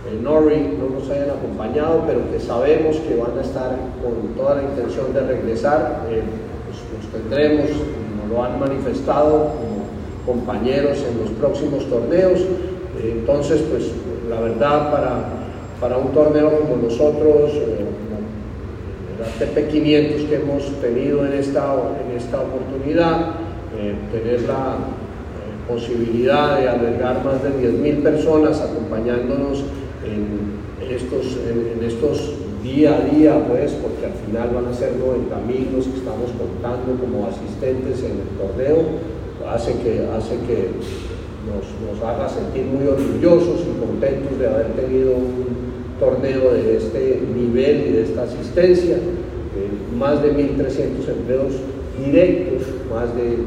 Norrie no nos hayan acompañado, pero que sabemos que van a estar con toda la intención de regresar. Pues los tendremos, nos lo han manifestado como compañeros en los próximos torneos. Entonces, pues la verdad, para un torneo como nosotros, el ATP 500 que hemos tenido en esta oportunidad, tener la posibilidad de albergar más de 10.000 personas acompañándonos en estos día a día, pues, porque al final van a ser 90.000 los que estamos contando como asistentes en el torneo, hace que nos haga sentir muy orgullosos y contentos de haber tenido un torneo de este nivel y de esta asistencia, más de 1.300 empleos directos, más de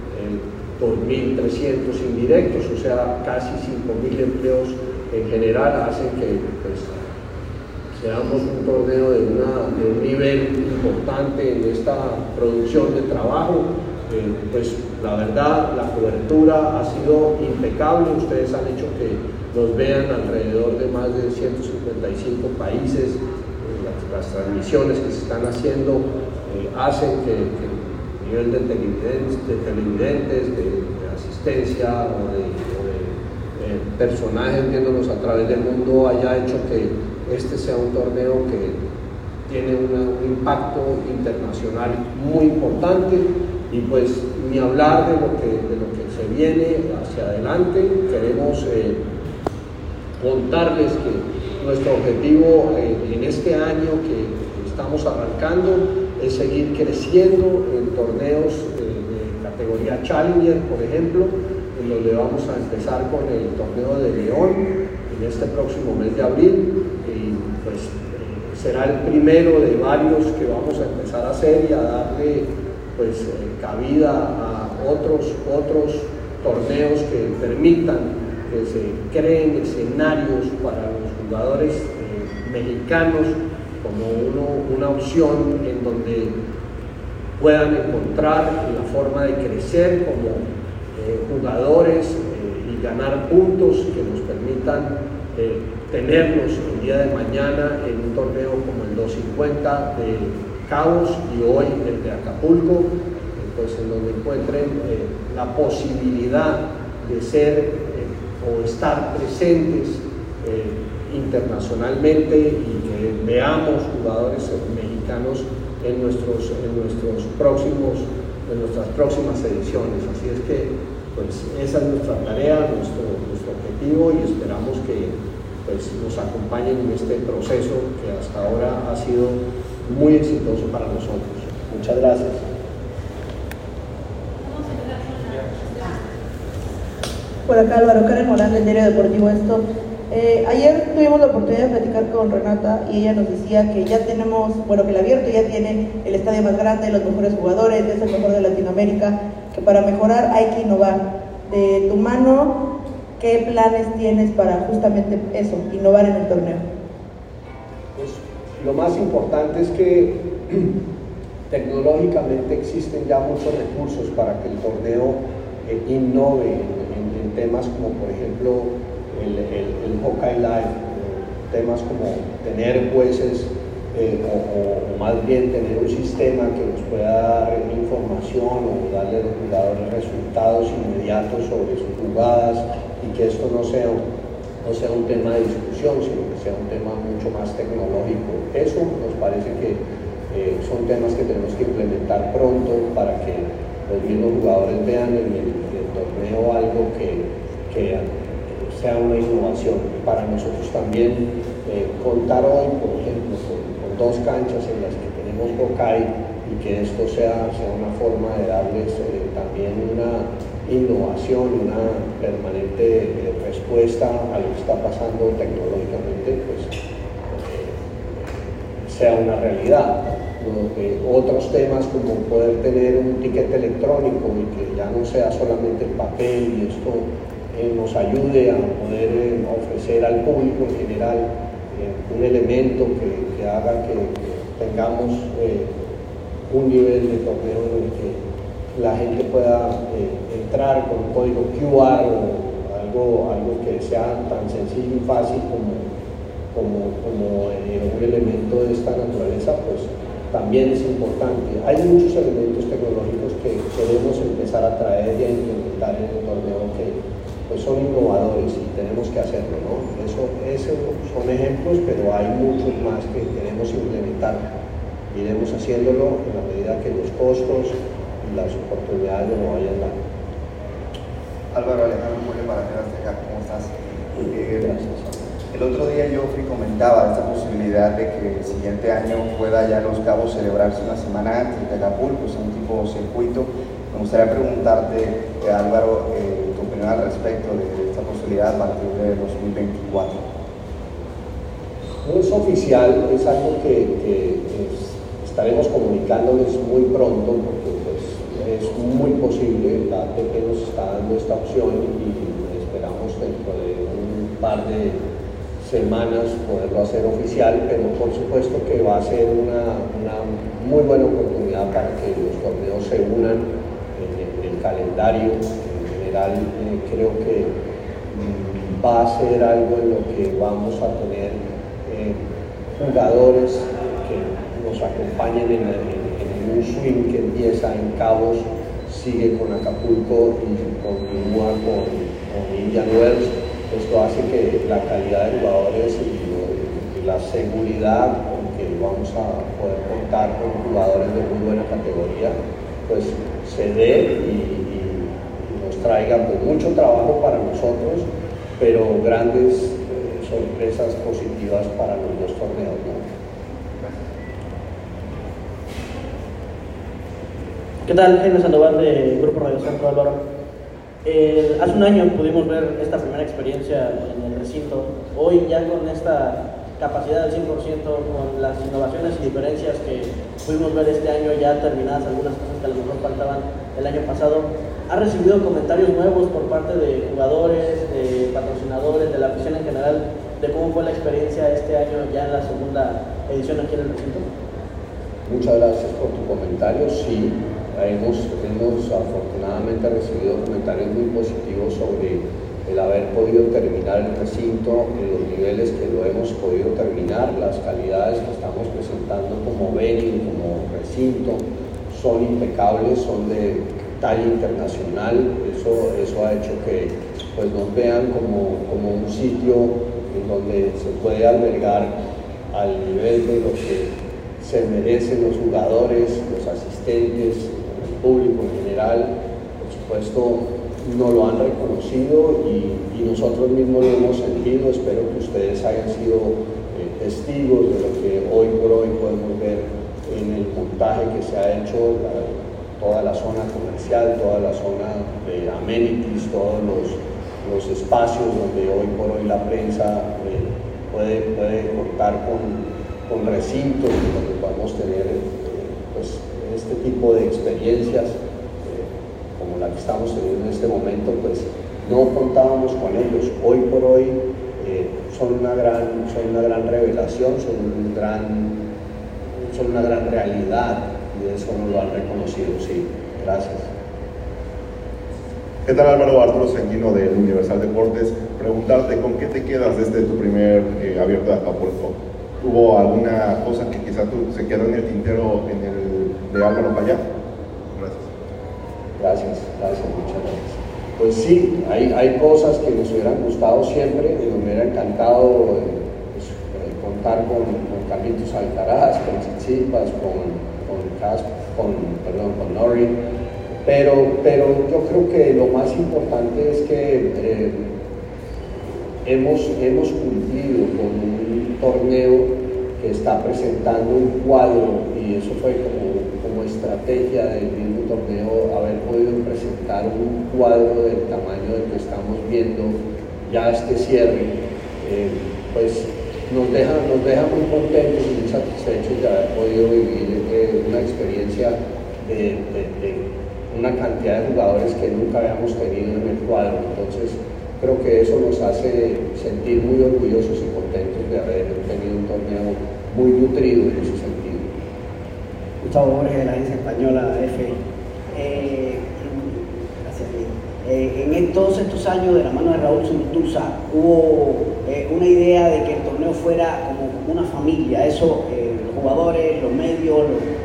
2.300 indirectos, o sea, casi 5.000 empleos en general, hacen que pues, seamos un torneo de un nivel importante en esta producción de trabajo. Pues la verdad, la cobertura ha sido impecable. Ustedes han hecho que nos vean alrededor de más de 155 países. Las transmisiones que se están haciendo hacen que el nivel de televidentes, de asistencia o de personajes viéndonos a través del mundo haya hecho que este sea un torneo que tiene un impacto internacional muy importante. Y pues ni hablar de lo que se viene hacia adelante. Queremos contarles que nuestro objetivo en este año que estamos arrancando es seguir creciendo en torneos de categoría Challenger, por ejemplo, en donde vamos a empezar con el torneo de León en este próximo mes de abril, y pues será el primero de varios que vamos a empezar a hacer y a darle pues cabida a otros torneos que permitan que se creen escenarios para los jugadores mexicanos como una opción en donde puedan encontrar la forma de crecer como jugadores y ganar puntos que nos permitan tenerlos el día de mañana en un torneo como el 250 de Cabos y hoy el de Acapulco, pues en donde encuentren la posibilidad de ser o estar presentes internacionalmente y que veamos jugadores mexicanos en nuestras próximas ediciones. Así es que pues esa es nuestra tarea, nuestro objetivo, y esperamos que pues nos acompañen en este proceso que hasta ahora ha sido muy exitoso para nosotros. Muchas gracias. Por acá Álvaro Karen Morán del Diario Deportivo Esto. Ayer tuvimos la oportunidad de platicar con Renata y ella nos decía que ya tenemos, bueno, que el Abierto ya tiene el estadio más grande, los mejores jugadores, es el mejor de Latinoamérica, que para mejorar hay que innovar. De tu mano, ¿qué planes tienes para justamente eso, innovar en el torneo? Pues lo más importante es que tecnológicamente existen ya muchos recursos para que el torneo innove en temas como por ejemplo el Hawkeye Live, temas como tener jueces o más bien tener un sistema que nos pueda dar información o darle a los jugadores resultados inmediatos sobre sus jugadas, y que esto no sea un tema de discusión, sino que sea un tema mucho más tecnológico. Eso nos parece que son temas que tenemos que implementar pronto para que los mismos jugadores vean en el torneo algo que sea una innovación. Para nosotros también contar hoy, por ejemplo, con dos canchas en las que tenemos Hawkeye, y que esto sea una forma de darles también una innovación, una permanente respuesta a lo que está pasando tecnológicamente, pues sea una realidad. Otros temas como poder tener un ticket electrónico y que ya no sea solamente el papel, y esto nos ayude a poder ofrecer al público en general un elemento que haga que tengamos un nivel de torneo en el que la gente pueda entrar con un código QR o algo que sea tan sencillo y fácil como como un elemento de esta naturaleza, pues también es importante. Hay muchos elementos tecnológicos que queremos empezar a traer y a implementar en el torneo que pues son innovadores y tenemos que hacerlo, ¿no? Esos son ejemplos, pero hay muchos más que queremos implementar. Iremos haciéndolo en la medida que los costos y las oportunidades nos vayan dando. Álvaro Alejandro Mole, para quedarte acá, ¿cómo estás? Gracias. El otro día Geoffrey comentaba esta posibilidad de que el siguiente año pueda ya Los Cabos celebrarse una semana antes de Acapulco, es un tipo de circuito. Me gustaría preguntarte, Álvaro, tu opinión al respecto de esta posibilidad a partir de 2024. No es oficial, es algo que estaremos comunicándoles muy pronto, porque pues, es muy posible. La ATP nos está dando esta opción y esperamos dentro de un par de semanas poderlo hacer oficial, pero por supuesto que va a ser una muy buena oportunidad para que los torneos se unan en el calendario. En general creo que va a ser algo en lo que vamos a tener jugadores que nos acompañen en un swing que empieza en Cabos, sigue con Acapulco y continúa con Indian Wells. Esto hace que la calidad de jugadores y la seguridad con que vamos a poder contar con jugadores de muy buena categoría, pues se dé y nos traiga pues, mucho trabajo para nosotros, pero grandes sorpresas positivas para los dos torneos, ¿no? ¿Qué tal? Jaime Sandoval de Grupo Radio Centro, Álvaro. Hace un año pudimos ver esta primera experiencia en el recinto. Hoy ya con esta capacidad del 100%, con las innovaciones y diferencias que pudimos ver este año, ya terminadas algunas cosas que a lo mejor faltaban el año pasado, ¿ha recibido comentarios nuevos por parte de jugadores, de patrocinadores, de la afición en general, de cómo fue la experiencia este año ya en la segunda edición aquí en el recinto? Muchas gracias por tu comentario. Sí, hemos afortunadamente recibido comentarios muy positivos sobre el haber podido terminar el recinto en los niveles que lo hemos podido terminar. Las calidades que estamos presentando como venue, como recinto, son impecables, son de talla internacional. Eso ha hecho que pues, nos vean como un sitio en donde se puede albergar al nivel de lo que se merecen los jugadores, los asistentes, el público en general. Por supuesto, nos lo han reconocido y nosotros mismos lo hemos sentido. Espero que ustedes hayan sido testigos de lo que hoy por hoy podemos ver en el montaje que se ha hecho, toda la zona comercial, toda la zona de amenities, todos los espacios donde hoy por hoy la prensa puede contar con recintos donde podemos tener pues, este tipo de experiencias como la que estamos teniendo en este momento. Pues no contábamos con ellos. Hoy por hoy son una gran revelación, son una gran realidad y eso nos lo han reconocido. Sí, gracias. ¿Qué tal, Álvaro? Arturo Sanguino del Universal Deportes. Preguntarte, ¿con qué te quedas desde tu primer abierto de Acapulco? ¿Hubo alguna cosa que quizás se quedó en el tintero de Álvaro Payá? Gracias, muchas gracias. Pues sí, hay cosas que nos hubieran gustado siempre, y nos hubiera encantado contar con Carlitos Alcaraz, con Tsitsipas, con Norrie, pero yo creo que lo más importante es que hemos cumplido con un torneo que está presentando un cuadro, y eso fue como estrategia del mismo torneo, haber podido presentar un cuadro del tamaño del que estamos viendo ya este cierre. Pues nos deja muy contentos y muy satisfechos de haber podido vivir una experiencia de una cantidad de jugadores que nunca habíamos tenido en el cuadro. Entonces creo que eso nos hace sentir muy orgullosos y contentos de haber tenido un torneo muy nutrido en ese sentido. Gustavo Borges, de la agencia española EFE. Gracias, en todos estos años, de la mano de Raúl Zurutuza, hubo una idea de que el torneo fuera como una familia. Eso, los jugadores, los medios,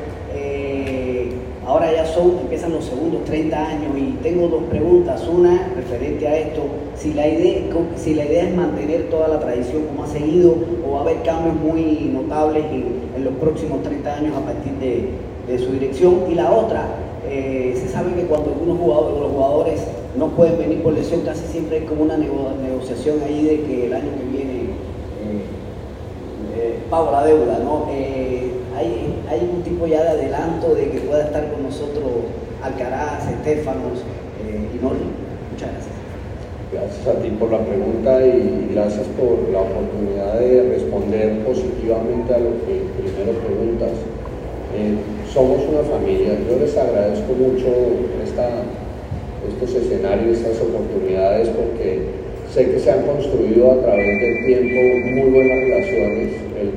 ahora ya empiezan los segundos 30 años y tengo dos preguntas. Una, referente a esto, si la idea es mantener toda la tradición como ha seguido o va a haber cambios muy notables en los próximos 30 años a partir de su dirección. Y la otra, se sabe que cuando los jugadores no pueden venir por lesión, casi siempre hay como una negociación ahí de que el año que viene pago la deuda, ¿no? Hay un tipo ya de adelanto de que pueda estar con nosotros Alcaraz, Estéfanos y Noli. Muchas gracias. Gracias a ti por la pregunta y gracias por la oportunidad de responder positivamente a lo que primero preguntas. Somos una familia. Yo les agradezco mucho estos escenarios, estas oportunidades, porque sé que se han construido a través del tiempo muy buenas relaciones.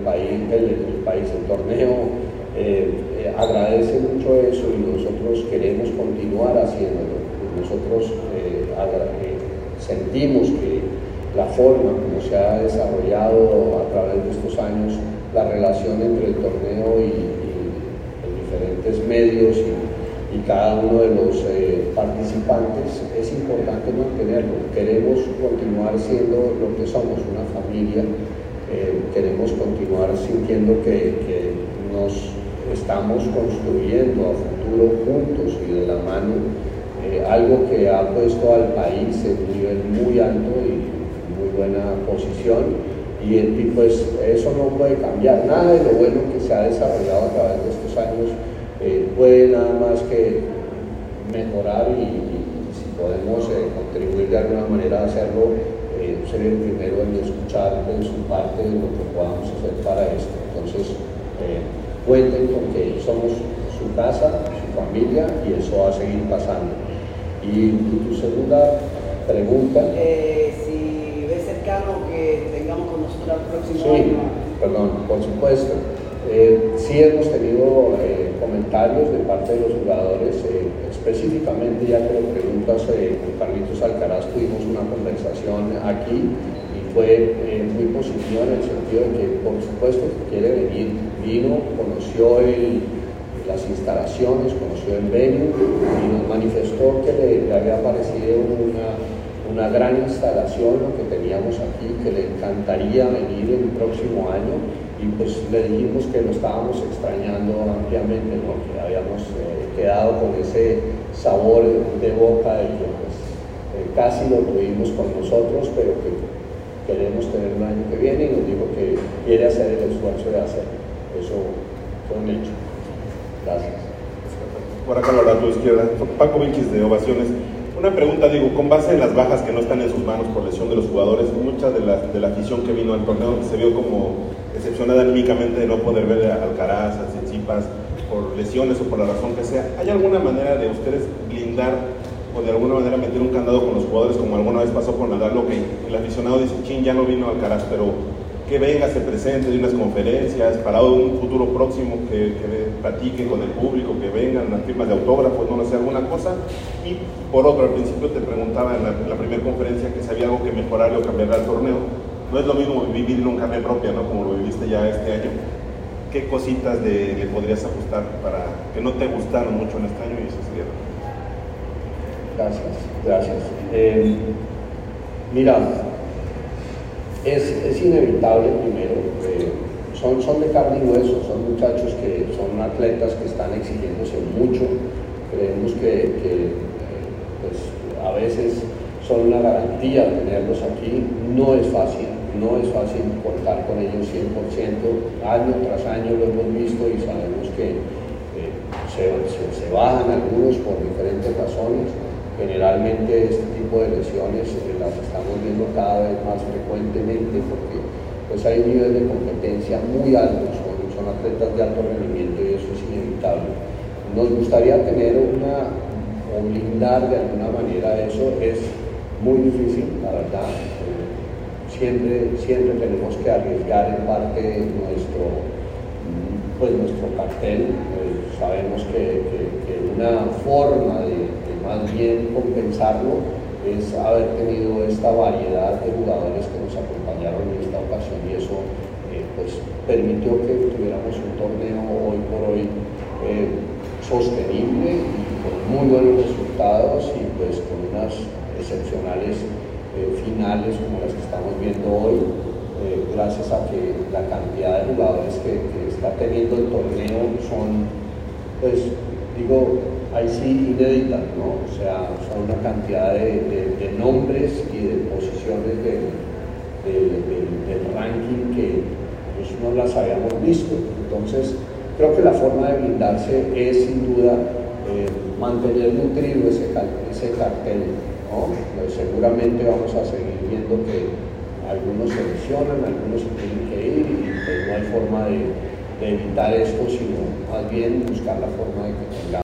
El torneo agradece mucho eso y nosotros queremos continuar haciéndolo. Nosotros sentimos que la forma como se ha desarrollado a través de estos años la relación entre el torneo y diferentes medios y cada uno de los participantes es importante mantenerlo. Queremos continuar siendo lo que somos, una familia. Queremos continuar sintiendo que nos estamos construyendo a futuro juntos y de la mano, algo que ha puesto al país en un nivel muy alto y muy buena posición, y pues eso no puede cambiar. Nada de lo bueno que se ha desarrollado a través de estos años puede nada más que mejorar, y si podemos contribuir de alguna manera a hacerlo, ser el primero en escuchar de su parte lo que podamos hacer para esto. Entonces, cuenten con que somos su casa, su familia, y eso va a seguir pasando. Y tu segunda pregunta. Si ves cercano que tengamos con nosotros el próximo año. Perdón, por supuesto. Sí hemos tenido comentarios de parte de los jugadores, específicamente ya que lo preguntas, con Carlitos Alcaraz tuvimos una conversación aquí y fue muy positiva en el sentido de que por supuesto que quiere venir. Vino, conoció las instalaciones, conoció el venue y nos manifestó que le había parecido una gran instalación lo que teníamos aquí, que le encantaría venir el próximo año, y pues le dijimos que lo estábamos extrañando ampliamente porque habíamos quedado con ese sabor de boca de que pues, casi lo tuvimos con nosotros, pero que queremos tener el año que viene, y nos dijo que quiere hacer el esfuerzo de hacerlo. Eso fue un hecho. Gracias. Por acá a tu izquierda, Paco Vilchis de Ovaciones. Una pregunta, digo, con base en las bajas que no están en sus manos por lesión de los jugadores, mucha de la afición que vino al torneo se vio como decepcionada anímicamente de no poder ver a Alcaraz, a Tsitsipas, por lesiones o por la razón que sea. ¿Hay alguna manera de ustedes blindar o de alguna manera meter un candado con los jugadores, como alguna vez pasó con Nadal, lo que el aficionado dice, chin, ya no vino Alcaraz, pero que venga, se presente, de unas conferencias, para un futuro próximo, que platique con el público, que vengan las firmas de autógrafos, no sé, alguna cosa? Y por otro, al principio te preguntaba en la primera conferencia que si había algo que mejorar o cambiar al torneo. No es lo mismo vivirlo en carne propia, ¿no? Como lo viviste ya este año. ¿Qué cositas le podrías ajustar para que no te gustaron mucho en este año y eso sería? Gracias. Mira, es inevitable primero, son de carne y hueso, son muchachos que son atletas que están exigiéndose mucho. Creemos que pues, a veces son una garantía tenerlos aquí. No es fácil contar con ellos 100%, año tras año lo hemos visto y sabemos que se bajan algunos por diferentes razones. Generalmente este tipo de lesiones las estamos viendo cada vez más frecuentemente porque pues hay un nivel de competencia muy alto, son atletas de alto rendimiento y eso es inevitable. Nos gustaría tener o blindar de alguna manera eso, es muy difícil, la verdad. Siempre tenemos que arriesgar en parte nuestro cartel. Sabemos que una forma de más bien compensarlo es haber tenido esta variedad de jugadores que nos acompañaron en esta ocasión. ocasión, y eso pues permitió que tuviéramos un torneo hoy por hoy sostenible y con muy buenos resultados y pues con unas excepcionales finales como las que estamos viendo hoy, gracias a que la cantidad de jugadores que está teniendo el torneo son, pues digo, ahí sí inéditas, ¿no? O sea, son una cantidad de nombres y de posiciones del ranking que pues, no las habíamos visto. Entonces, creo que la forma de blindarse es sin duda mantener nutrido ese cartel, ¿no? Seguramente vamos a seguir viendo que algunos se lesionan, algunos se tienen que ir y pues no hay forma de evitar esto, sino más bien buscar la forma de que tengamos